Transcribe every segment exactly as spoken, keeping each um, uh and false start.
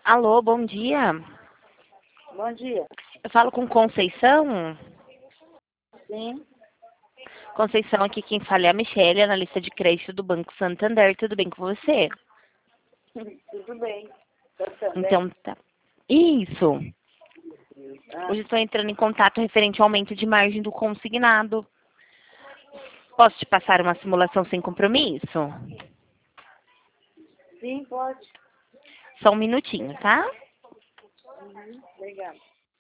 Alô, bom dia. Bom dia. Eu falo com Conceição. Sim, Conceição, aqui quem fala é a Michelle, analista de crédito do Banco Santander. Tudo bem com você? tudo bem. Eu também. Então, tá. Isso. Ah, Hoje estou entrando em contato referente ao aumento de margem do consignado. Posso te passar uma simulação sem compromisso? sim, pode. Só um minutinho, tá? Uhum, legal.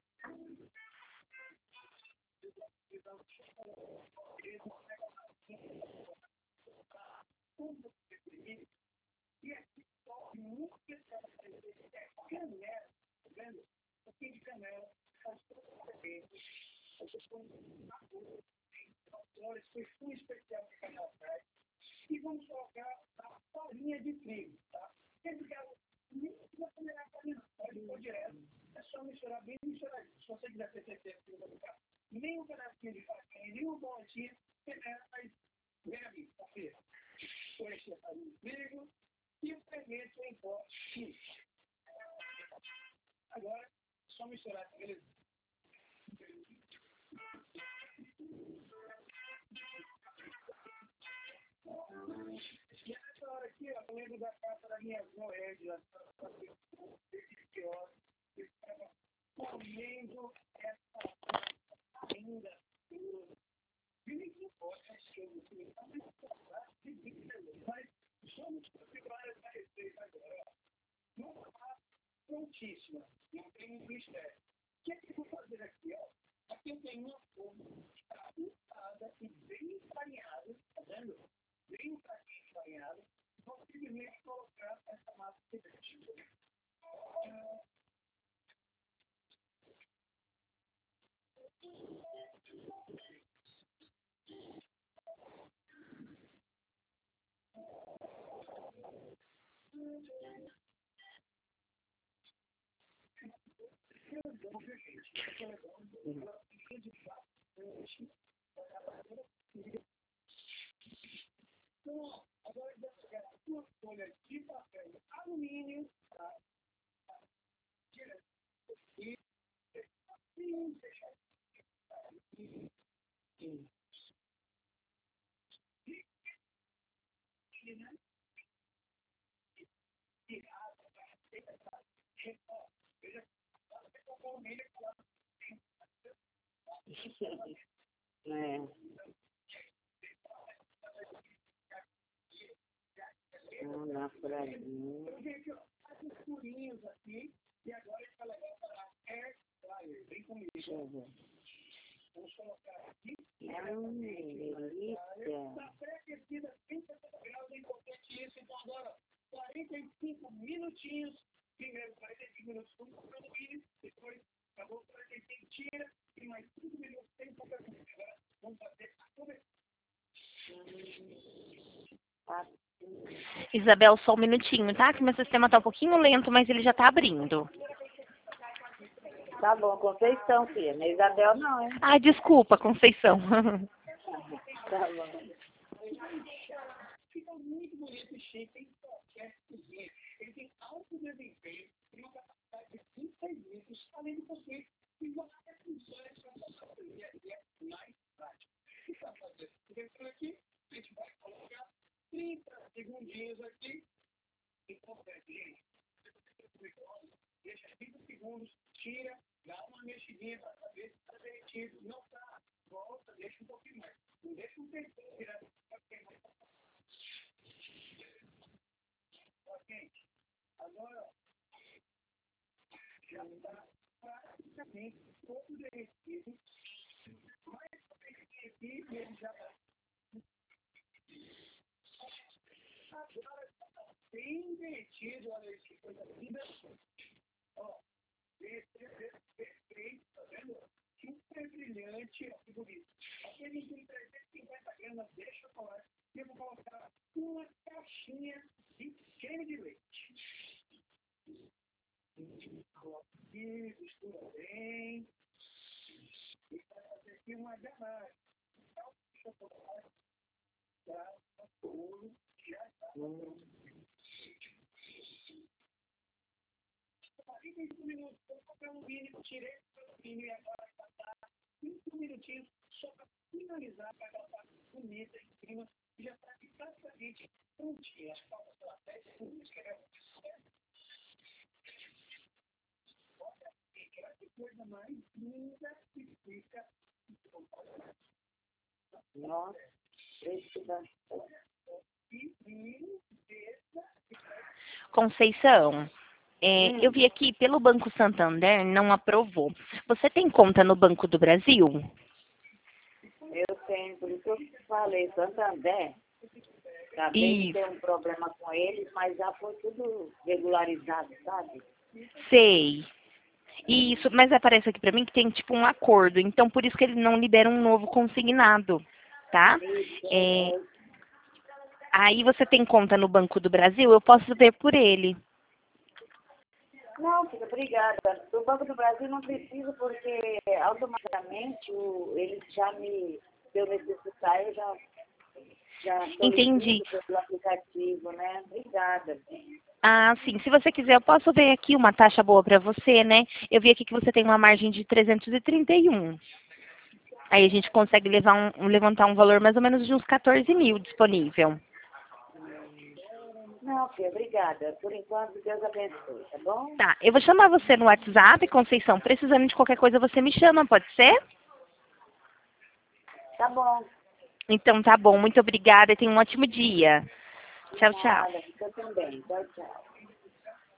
É, não dá pra mim. Deixa eu ver. É uma delícia. Tá, Isabel, só um minutinho, tá? Que meu sistema tá um pouquinho lento, mas ele já tá abrindo. tá bom, Conceição, filha. Não é Isabel, não, hein? Ai, desculpa, Conceição. Tá bom. Hum. Nossa, esse da... Conceição, é, Hum, eu vi aqui pelo Banco Santander não aprovou. Você tem conta no Banco do Brasil? eu tenho, por isso que eu falei, Santander, acabei de Isso, ter um problema com eles, mas já foi tudo regularizado, sabe? sei. Isso, mas aparece aqui pra mim que tem tipo um acordo, então por isso que ele não libera um novo consignado, tá? Isso, É, é, aí você tem conta no Banco do Brasil, eu posso ver por ele. não, filha, obrigada. Do Banco do Brasil não precisa, porque automaticamente o, ele já me, se eu necessitar, eu já, já Entendi. solicito pelo aplicativo, né? Obrigada. Ah, sim. Se você quiser, eu posso ver aqui uma taxa boa para você, né? Eu vi aqui que você tem uma margem de trezentos e trinta e um. Aí a gente consegue levar um, um- levantar um valor mais ou menos de uns quatorze mil disponível. Não, filha, obrigada. Por enquanto, Deus abençoe, tá bom? Tá, eu vou chamar você no WhatsApp, Conceição. Precisando de qualquer coisa, você me chama, pode ser? Tá bom. Então tá bom, muito obrigada e tenha um ótimo dia. Tchau, tchau. Nada, fica também. Tchau, tchau.